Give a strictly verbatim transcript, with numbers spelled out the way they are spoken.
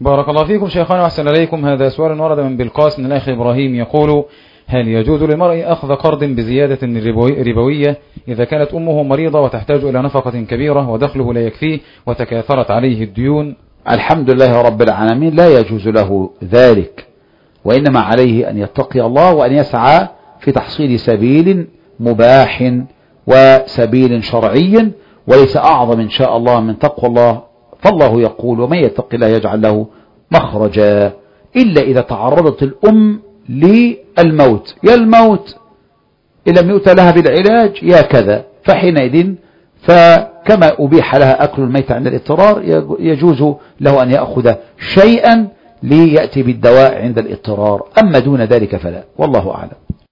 بارك الله فيكم شيخنا وأحسن إليكم. هذا سؤال ورد من بلقاس من الأخ إبراهيم يقول: هل يجوز للمرء أخذ قرض بزيادة ربوية إذا كانت أمه مريضة وتحتاج إلى نفقة كبيرة ودخله لا يكفيه وتكاثرت عليه الديون؟ الحمد لله رب العالمين، لا يجوز له ذلك، وإنما عليه أن يتقي الله وأن يسعى في تحصيل سبيل مباح وسبيل شرعي، وليس أعظم إن شاء الله من تقوى الله. فالله يقول: ومن يتق الله يجعل له مخرجا، إلا إذا تعرضت الأم للموت، يا الموت إن لم يؤت لها بالعلاج يا كذا، فحينئذ فكما أبيح لها أكل الميت عند الاضطرار يجوز له أن يأخذ شيئا ليأتي بالدواء عند الاضطرار، أما دون ذلك فلا، والله أعلم.